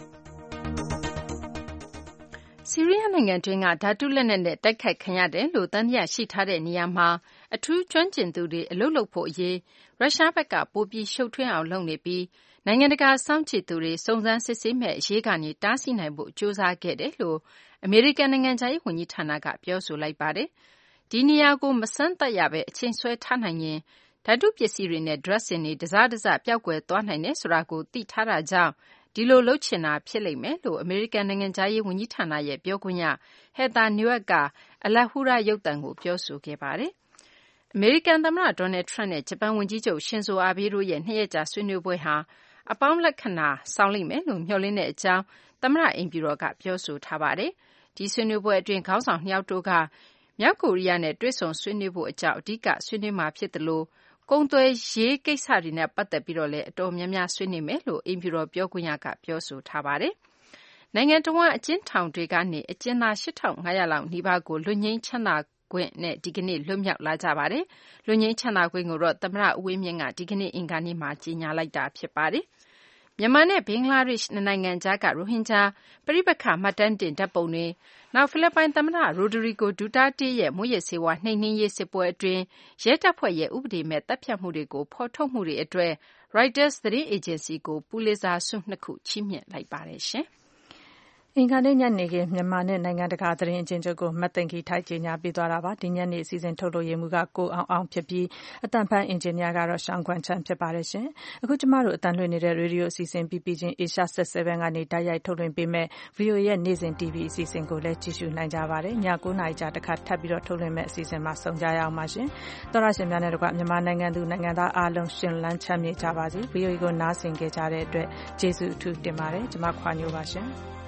။ဆီးရီးယားနိုင်ငံတွင်းကဓာတုလက်နက်နဲ့တိုက်ခိုက်ခံရတယ်လို့သံသယရှိထားတဲ့နေရာမှာအထူးကျွမ်းကျင်သူတွေအလုပ်လုပ်ဖို့အရေးရုရှားဘက်ကပိုပြီးရှုပ်ထွေးအောင်လုပ်နေပြီးနိုင်ငံတကာစောင့်ကြည့်သူတွေစုံစမ်းစစ်ဆေးမဲ့အရေးကနေတားဆီးနိုင်ဖို့ကြိုးစားခဲ့တယ်လို့အမေရိကန်နိုင်ငံခြားရေးဝန်ကြီးဌာနကပြောဆိုလိုက်ပါတယ်။ဒီနေရာကိုမစမ်းသပ်ရဘဲအချိန်ဆွဲထားနိုင်ရင်ဓာတုပစ္စည်းတွေနဲ့ dressing တွေတစတစပျောက်ကွယ်သွားနိုင်တယ်ဆိုတာကိုသိထားတာကြောင့်ဒီလိုလုပ်ချင်တာဖြစ်လိမ့်မယ်လို့အမေရိကန်နိုင်ငံခြားရေးဝန်ကြီးဌာနရဲ့ပြောခွင့်ရ Heather Nauert ကအလဟူရာရုပ်သံကိုပြောဆိုခဲ့ပါတယ်။အမေရိကန်သမ္မတ Donald Trump နဲ့ဂျပန်ဝန်ကြီးချုပ် Shinzo Abe တို့ရဲ့နှစ်ရက်ကြာဆွေးနွေးပွဲဟာအပေါင်းလက္ခဏာဆောင်လိမ့်မယ်လို့မျှော်လင့်တဲ့အကြောင်းသမ္မတအိမ်ဖြူတော်ကပြောဆိုထားပါတယ်။ဒီဆွေးနွေးပွဲအတွင်းခေါင်းဆောင်နှစ်ယောက်တို့ကမြောက်ကိုရီးယားနဲ့တွေ့ဆုံဆွေးနွေးဖို့အကြောင်းအဓိကဆွေးနွေးမှာဖြစ်တယ်လို့ကုန်သွယ်ရေးကိစ္စတွေနဲ့ပတ်သက်ပြီးတော့လည်းအတော်များများဆွေးနွေးမယ်လို့အိမ်ဖြူတော်ပြောခွင့်ရကပြောဆိုထားပါတယ်။နိုင်ငံတော်ဝန်အကျဉ်းထောင်တွေကနေအကျဉ်းသား ရှစ်ထောင့်ငါးရာလောက်နီးပါးကိုလွတ်ငြိမ်းချမ်းသာခွင့်နဲ့ဒီကနေ့လွတ်မြောက်လာကြပါတယ်။လွတ်ငြိမ်းချမ်းသာခွင့်ကိုတော့သမ္မတဦးဝင်းမြင့်ကဒီကနေ့အင်္ဂါနေ့မှာကြေညာလိုက်တာဖြစ်ပါတယ်။မြန်မာနဲ့ဘင်္ဂလားဒေ့ရှ်နှစ်နိုင်ငံကြားကရိုဟင်ဂျာပဋိပက္ခမှတ်တမ်းတင်ဓာတ်ပုံတွေနောက်ဖိလစ်ပိုင်သမ္မတရိုဒရီဂိုဒူတာတေးရဲ့မွေးရစေဝါနှိမ်နင်းရေးစစ်ပွဲအတွင်းရဲတပ်ဖွဲ့ရဲ့ဥပဒေမဲ့တပ်ဖြတ်မှုတွေကိုဖော်ထုတ်မှုတွေအတွက် Reuters သတင်းအေဂျင်စီကိုပူလစ်ဇာဆုနှစ်ခုချီးမြှင့်လိုက်ပါတယ်ရှင်။အင်္ဂါနေ့ညနေခင်းမြန်မာနဲ့နိုင်ငံတကာသတင်းအကျဉ်းချုပ်ကိုမတ်သိင်္ဂီထိုက်ကြေညာပေးသွားတာပါဒီညနေအစီအစဉ်ထုတ်လို့ရမှုကကိုအောင်အောင်ဖြစ်ပြီးအတန်ဖန်အင်ဂျင်နီယာကတော့ရှောင်းခွန်းချမ်းဖြစ်ပါတယ်ရှင်အခုကျမတို့အတန်လွှင့်နေတဲ့ရေဒီယိုအစီအစဉ် ပီ ပီ ချင်း Asia ဆယ့်ဆဗန် ကနေတိုက်ရိုက်ထုတ်လွှင့်ပေးမဲ့ ဗီအိုအေ ရဲ့နေ့စဉ် တီဗီ အစီအစဉ်ကိုလည်းကြည့်ရှုနိုင်ကြပါတယ်ညကိုးနာရီကြာတစ်ခါထပ်ပြီးတော့ထုတ်လွှင့်မဲ့အစီအစဉ်မှာဆုံကြရအောင်ပါရှင်သောရရှင်များနဲ့တကွမြန်မာနိုင်ငံသူနိုင်ငံသားအားလုံးရှင်လန်းချမ်းမြေ့ကြပါစေ ဗီအိုအေ ကိုနားဆင်ကြကြတဲ့အတွက်ကျေးဇူးအထူးတင်ပါတယ်ကျမခွာညိုပါရှင်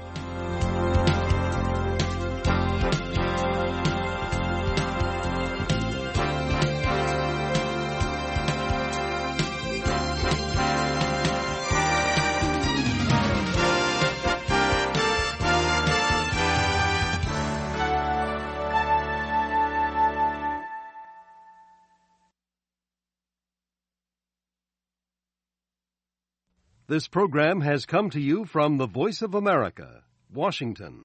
This program has come to you from the Voice of America, Washington.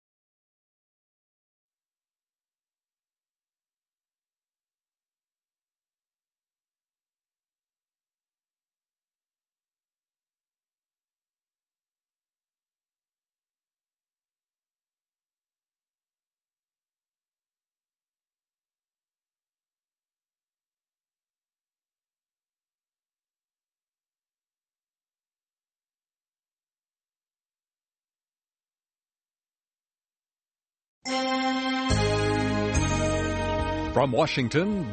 From Washington,